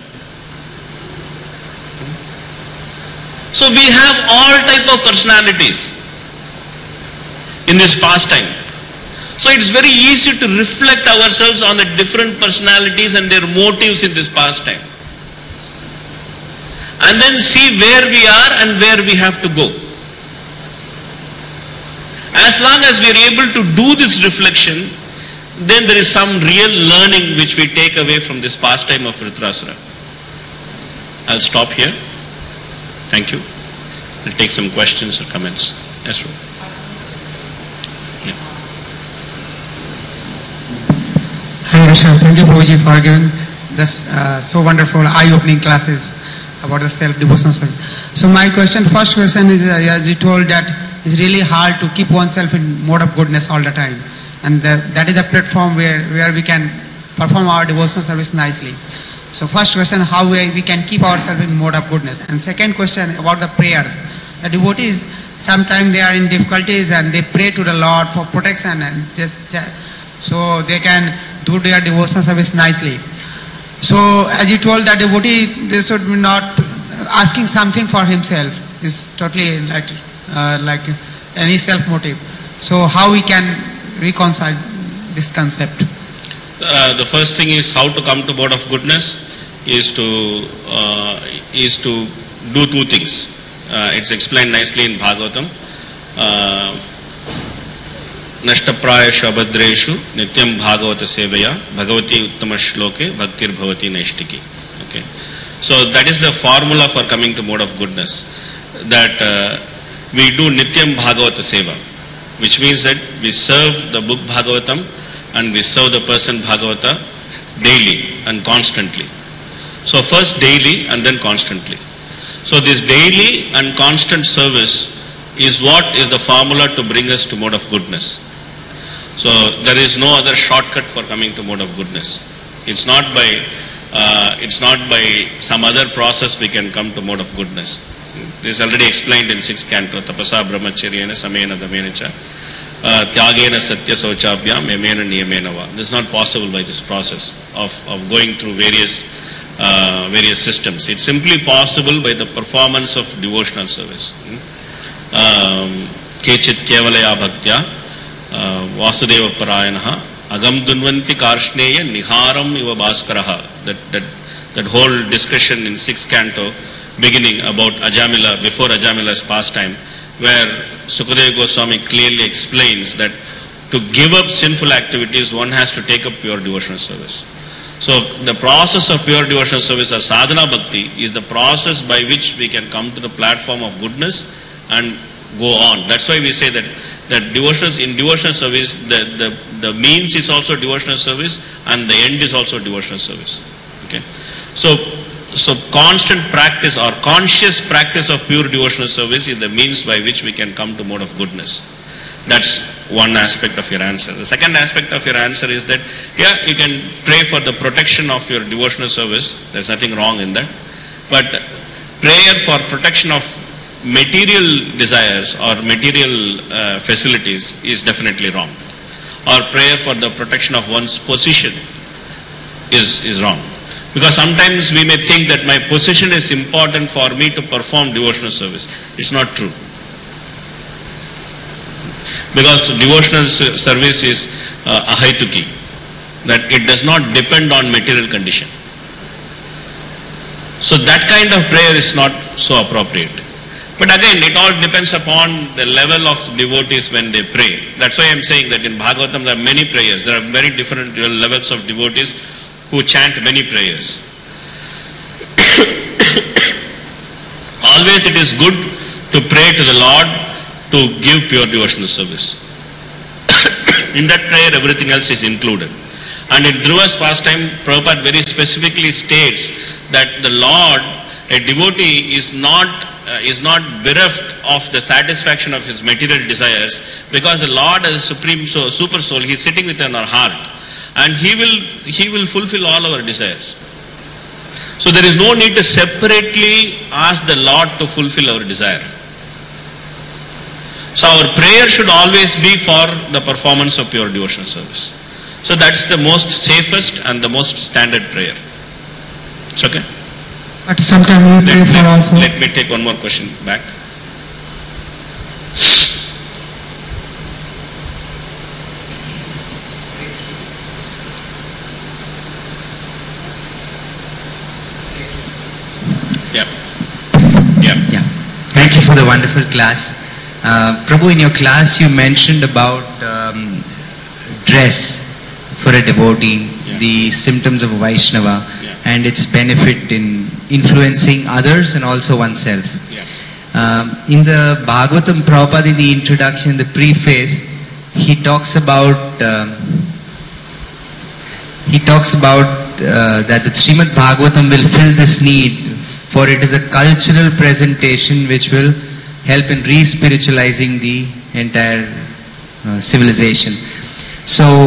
So we have all type of personalities in this pastime. So it's very easy to reflect ourselves on the different personalities and their motives in this pastime. and then see where we are and where we have to go. As long as we are able to do this reflection, then there is some real learning which we take away from this pastime of Vritrasura. I'll stop here. Thank you. We'll take some questions or comments. Yes, sir. Hi, Rishabh. Thank you, Prabhuji, for giving this so wonderful, eye-opening classes about the self-devotion. So my first question is, as you told that it's really hard to keep oneself in mode of goodness all the time. And that is the platform where we can perform our devotional service nicely. So first question, how we can keep ourselves in mode of goodness. And second question about the prayers. The devotees, sometimes they are in difficulties and they pray to the Lord for protection and so they can do their devotional service nicely. So as you told the devotee, they should be not asking something for himself. It's totally like any self-motive. So how we can reconcile this concept? The first thing is how to come to mode of goodness is to do two things. It's explained nicely in Bhagavatam. Nashtaprayashu abhadreshu nityam bhagavata sevaya bhagavati uttama shloke bhaktir bhavati naishtiki. Okay. So that is the formula for coming to mode of goodness. That we do nityam bhagavata seva, which means that we serve the book Bhagavatam and we serve the person Bhagavata daily and constantly. So first daily and then constantly. So this daily and constant service is what is the formula to bring us to mode of goodness. So there is no other shortcut for coming to mode of goodness. It's not by some other process we can come to mode of goodness. This is already explained in 6th canto. Tapasa brahmacharyena samena damenacha tyagena satya sauchabhyam yamena niyamena va. This is not possible by this process of going through various systems. It's simply possible by the performance of devotional service. Kechit kevalaya bhaktya Vasudeva Parayanaha Agam Dunvanti Karshneya Niharam Iva Bhaskaraha. That whole discussion in 6th canto beginning about Ajamila, before Ajamila's pastime, where Sukadeva Goswami clearly explains that to give up sinful activities one has to take up pure devotional service. So the process of pure devotional service or sadhana bhakti is the process by which we can come to the platform of goodness and go on. That's why we say that in devotional service, the means is also devotional service and the end is also devotional service. Okay. So constant practice or conscious practice of pure devotional service is the means by which we can come to mode of goodness. That's one aspect of your answer. The second aspect of your answer is that, yeah, you can pray for the protection of your devotional service. There's nothing wrong in that. But prayer for protection of material desires or material facilities is definitely wrong. Or prayer for the protection of one's position is wrong. Because sometimes we may think that my position is important for me to perform devotional service. It's not true. Because devotional service is ahaituki, that it does not depend on material condition. So that kind of prayer is not so appropriate. But again, it all depends upon the level of devotees when they pray. That's why I'm saying that in Bhagavatam there are many prayers. There are very different levels of devotees who chant many prayers. Always it is good to pray to the Lord to give pure devotional service. In that prayer everything else is included. And in Dhruva's pastime, Prabhupada very specifically states that the Lord, a devotee is not bereft of the satisfaction of his material desires, because the Lord as a supreme soul, super soul, he is sitting within our heart and he will fulfill all our desires. So there is no need to separately ask the Lord to fulfill our desire. So our prayer should always be for the performance of pure devotional service. So that's the most safest and the most standard prayer. It's okay? But sometimes we pray for also. Let me take one more question back. Yeah. Yeah. Thank you for the wonderful class. Prabhu, in your class you mentioned about dress for a devotee, the symptoms of a Vaishnava, and its benefit in influencing others and also oneself. In the Bhagavatam, Prabhupada, in the introduction, the preface, he talks about that the Srimad Bhagavatam will fill this need, for it is a cultural presentation which will help in re-spiritualizing the entire civilization. So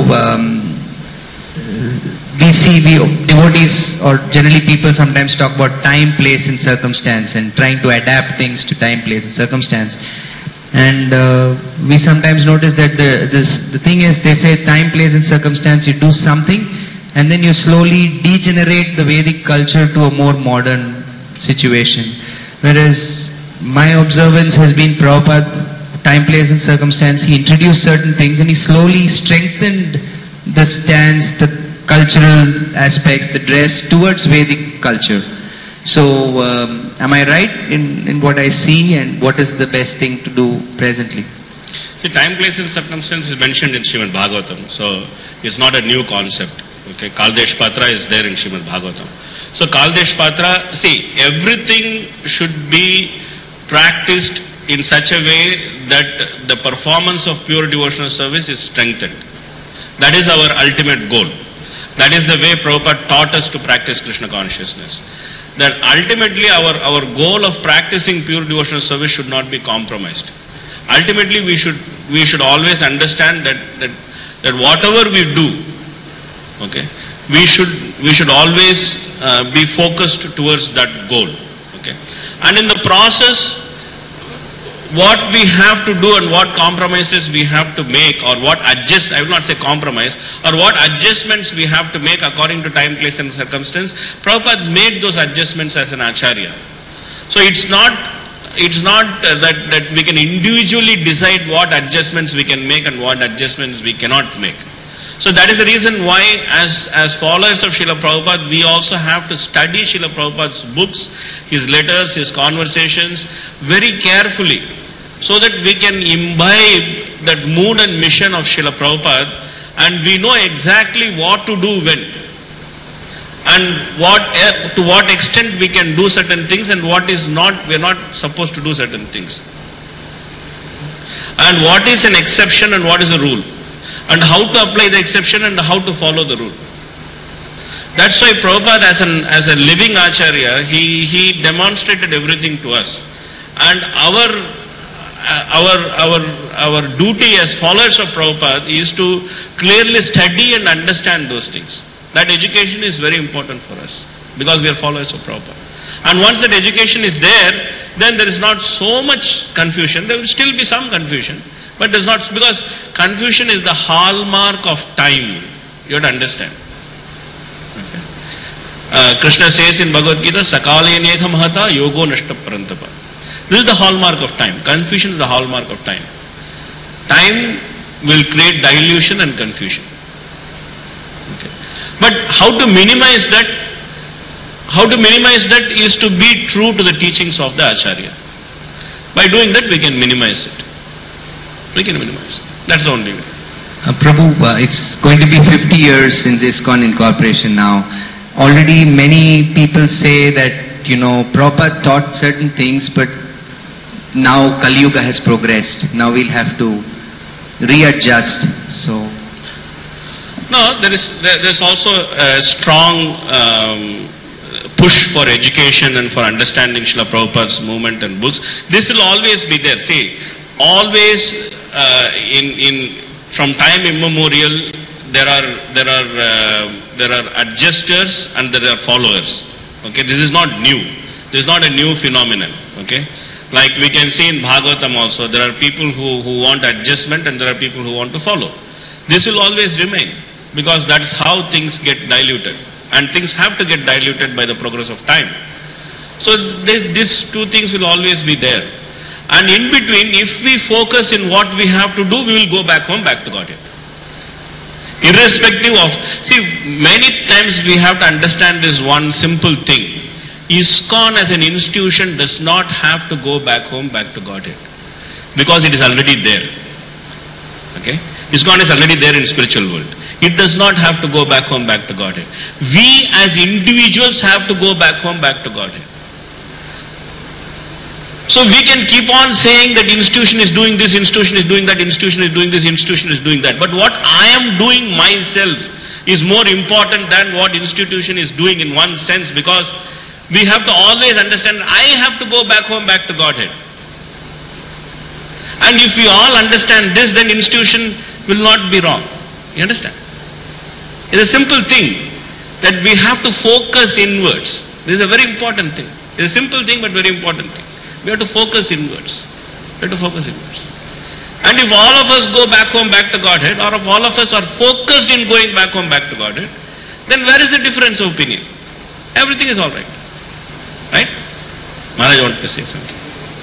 we see devotees, or generally people sometimes talk about time, place and circumstance, and trying to adapt things to time, place and circumstance. And we sometimes notice that the thing is, they say time, place and circumstance, you do something and then you slowly degenerate the Vedic culture to a more modern situation. Whereas my observance has been Prabhupada, time, place and circumstance, he introduced certain things and he slowly strengthened the stance, the cultural aspects, the dress towards Vedic culture. So, am I right in what I see, and what is the best thing to do presently? See, time, place and circumstance is mentioned in Srimad Bhagavatam, so it's not a new concept. Okay, Kaldesh Patra is there in Srimad Bhagavatam. So Kaldesh Patra, see, everything should be practiced in such a way that the performance of pure devotional service is strengthened. That is our ultimate goal. That is the way Prabhupada taught us to practice Krishna consciousness. That ultimately our goal of practicing pure devotional service should not be compromised. Ultimately we should always understand that whatever we do, okay, we should always be focused towards that goal. Okay, and in the process, what we have to do and what compromises we have to make, or what I will not say compromise, or what adjustments we have to make according to time, place and circumstance, Prabhupada made those adjustments as an Acharya. So it's not that we can individually decide what adjustments we can make and what adjustments we cannot make. So that is the reason why as followers of Srila Prabhupada, we also have to study Srila Prabhupada's books, his letters, his conversations very carefully, so that we can imbibe that mood and mission of Srila Prabhupada, and we know exactly what to do when, and to what extent we can do certain things, and what is not, we are not supposed to do certain things, and what is an exception and what is a rule, and how to apply the exception and how to follow the rule. That's why Prabhupada, as a living Acharya, he demonstrated everything to us, and our duty as followers of Prabhupada is to clearly study and understand those things. That education is very important for us, because we are followers of Prabhupada. And once that education is there, then there is not so much confusion. There will still be some confusion, but there's not, because confusion is the hallmark of time. You have to understand. Okay. Krishna says in Bhagavad Gita, Sakale Nekha Mahata Yogo Nashta Parantapa. This is the hallmark of time. Confusion is the hallmark of time. Time will create dilution and confusion. Okay. But how to minimize that? How to minimize that is to be true to the teachings of the Acharya. By doing that, we can minimize it. We can minimize it. That's the only way. Prabhu, it's going to be 50 years since ISKCON incorporation now. Already many people say that, Prabhupada taught certain things, but now Kali Yuga has progressed. Now we'll have to readjust. So, no, there's also a strong push for education and for understanding Srila Prabhupada's movement and books. This will always be there. See, always from time immemorial, there are adjusters and there are followers. Okay, this is not new. This is not a new phenomenon. Okay. Like we can see in Bhagavatam also, there are people who want adjustment and there are people who want to follow. This will always remain, because that is how things get diluted, and things have to get diluted by the progress of time. So these two things will always be there, and in between, if we focus in what we have to do, we will go back home, back to Godhead. Irrespective of, see, many times we have to understand this one simple thing. ISKCON as an institution does not have to go back home, back to Godhead. Because it is already there. Okay? ISKCON is already there in spiritual world. It does not have to go back home, back to Godhead. We as individuals have to go back home, back to Godhead. So we can keep on saying that institution is doing this, institution is doing that, institution is doing this, institution is doing that. But what I am doing myself is more important than what institution is doing in one sense, because we have to always understand I have to go back home, back to Godhead. And if we all understand this, then institution will not be wrong. You understand? It's a simple thing that we have to focus inwards. This is a very important thing. It's a simple thing but very important thing. We have to focus inwards. We have to focus inwards. And if all of us go back home, back to Godhead, or if all of us are focused in going back home, back to Godhead, then where is the difference of opinion? Everything is all right. Right? Maharaj wanted to say something.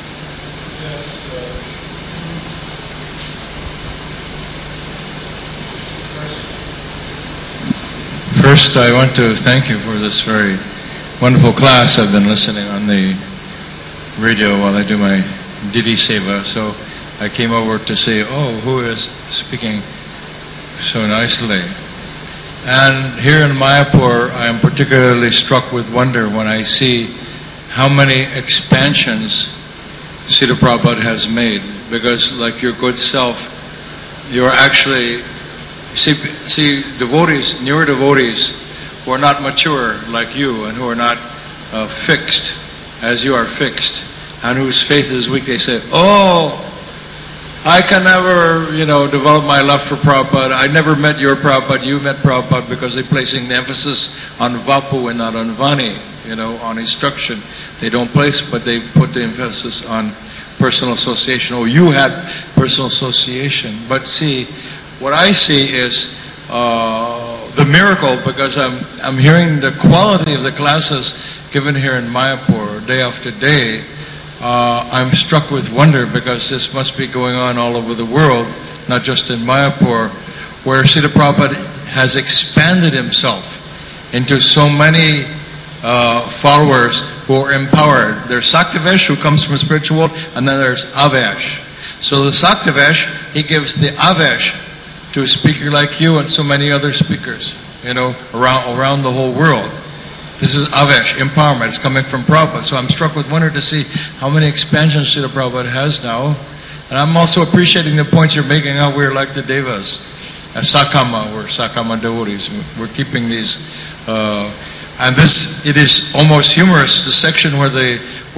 First, I want to thank you for this very wonderful class. I've been listening on the radio while I do my Didi Seva, so I came over to say, oh, who is speaking so nicely? And here in Mayapur, I am particularly struck with wonder when I see how many expansions Srila Prabhupada has made, because like your good self, you're actually See, devotees, newer devotees who are not mature like you and who are not fixed as you are fixed, and whose faith is weak, they say, oh, I can never, develop my love for Prabhupada. I never met your Prabhupada, you met Prabhupada, because they're placing the emphasis on Vapu and not on Vani, on instruction. They don't place, but they put the emphasis on personal association. Oh, you had personal association. But see, what I see is the miracle, because I'm hearing the quality of the classes given here in Mayapur day after day. I'm struck with wonder, because this must be going on all over the world, not just in Mayapur, where Srila Prabhupada has expanded himself into so many followers who are empowered. There's Saktavesh, who comes from spiritual world, and then there's Avesh. So the Saktavesh, he gives the Avesh to a speaker like you and so many other speakers, around the whole world. This is Avesh, empowerment. It's coming from Prabhupada. So I'm struck with wonder to see how many expansions Srila Prabhupada has now. And I'm also appreciating the points you're making, how we're like the Devas. At Sakama, we're Sakama devotees. We're keeping these, and this, it is almost humorous, the section where the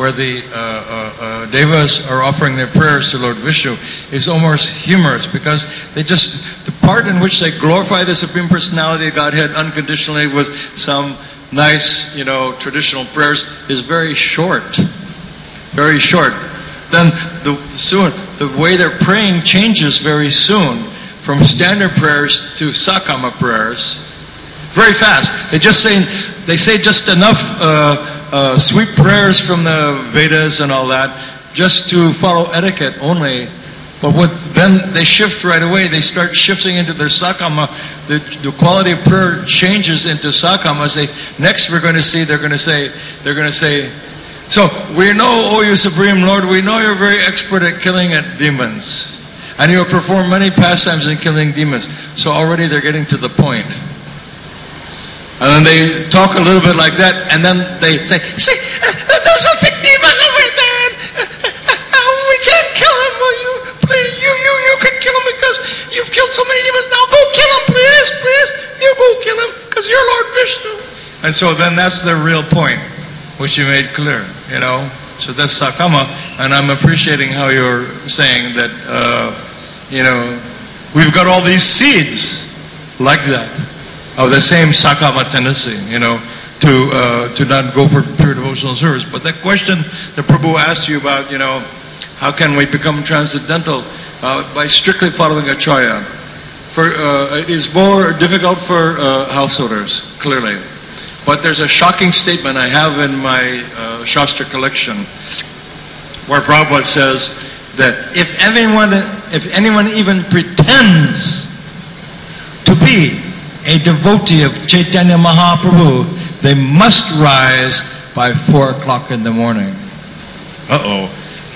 Devas are offering their prayers to Lord Vishnu is almost humorous, because the part in which they glorify the Supreme Personality of Godhead unconditionally with some nice, traditional prayers is very short. Very short. Then the way they're praying changes very soon from standard prayers to Sakama prayers. Very fast. They say just enough sweet prayers from the Vedas and all that, just to follow etiquette only. But then they shift right away. They start shifting into their Sakama. The quality of prayer changes into Sakama. Next they're going to say, so we know, O you Supreme Lord, we know you're very expert at killing demons. And you have performed many pastimes in killing demons. So already they're getting to the point. And then they talk a little bit like that, and then they say, see, there's a big demon over there, and we can't kill him. You can kill him because you've killed so many demons. Now go kill him, please. You go kill him, because you're Lord Vishnu. And so then that's the real point, which you made clear, So that's Sakama, and I'm appreciating how you're saying that, we've got all these seeds like that, of the same Sakama tendency, to not go for pure devotional service. But that question that Prabhu asked you about, how can we become transcendental? By strictly following Acharya. It is more difficult for householders, clearly. But there's a shocking statement I have in my Shastra collection, where Prabhupada says that if anyone even pretends to be a devotee of Chaitanya Mahaprabhu, they must rise by 4 o'clock in the morning. Uh-oh.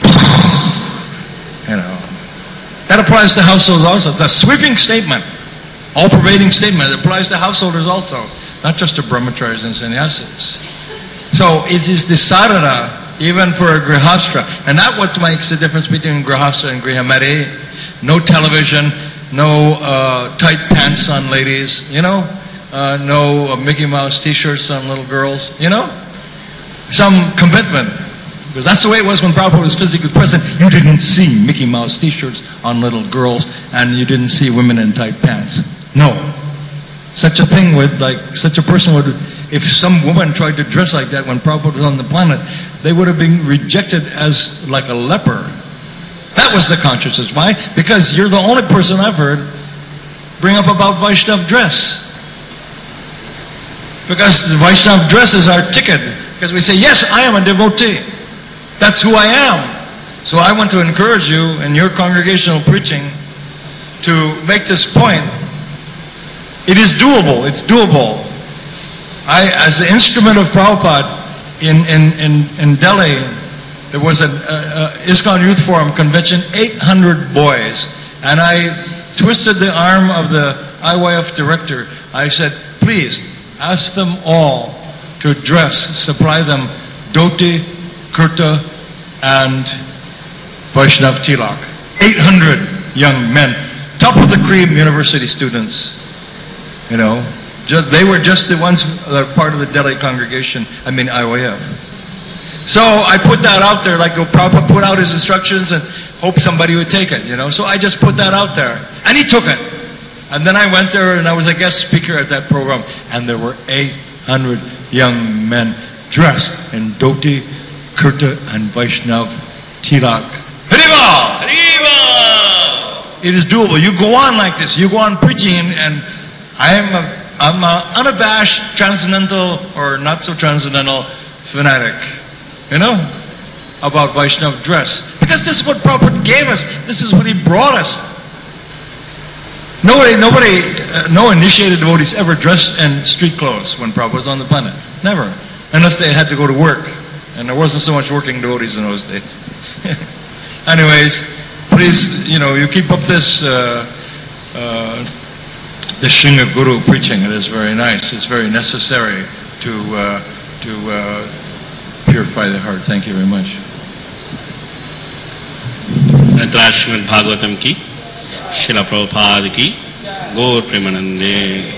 You know. That applies to households also. It's a sweeping statement, all-pervading statement. It applies to householders also, not just to brahmacharis and sannyasis. So it is the sadhana, even for a grihastra. And that's what makes the difference between grihastra and grihamati. No television, no tight pants on ladies, you know? No Mickey Mouse t-shirts on little girls, you know? Some commitment. Because that's the way it was when Prabhupada was physically present. You didn't see Mickey Mouse t-shirts on little girls, and you didn't see women in tight pants. No. Such a thing would, like, such a person would, if some woman tried to dress like that when Prabhupada was on the planet, they would have been rejected as like a leper. That was the consciousness. Why? Because you're the only person I've heard bring up about Vaishnava dress. Because the Vaishnava dress is our ticket. Because we say, yes, I am a devotee. That's who I am. So I want to encourage you in your congregational preaching to make this point. It is doable. It's doable. As the instrument of Prabhupada in Delhi, there was an ISKCON Youth Forum convention, 800 boys. And I twisted the arm of the IYF director. I said, please, ask them all to dress, supply them dhoti, kurta, and Vaishnav tilak. 800 young men, top of the cream university students. You know, they were just the ones that are part of the Delhi congregation, IYF. So I put that out there, like Prabhupada put out his instructions and hope somebody would take it, you know. So I just put that out there. And he took it. And then I went there and I was a guest speaker at that program. And there were 800 young men dressed in dhoti, kurta, and Vaishnav tilak. Harival! Harival! It is doable. You go on like this. You go on preaching, and I'm an unabashed transcendental or not so transcendental fanatic, you know, about Vaishnava dress. Because this is what Prabhupada gave us. This is what he brought us. No initiated devotees ever dressed in street clothes when Prabhupada was on the planet. Never. Unless they had to go to work. And there wasn't so much working devotees in those days. Anyways, please, you know, you keep up this the Shinga Guru preaching. It is very nice. It's very necessary to purify the heart. Thank you very much. Srimad Bhagavatam ki, Srila Prabhupada ki, Gaur Premanande.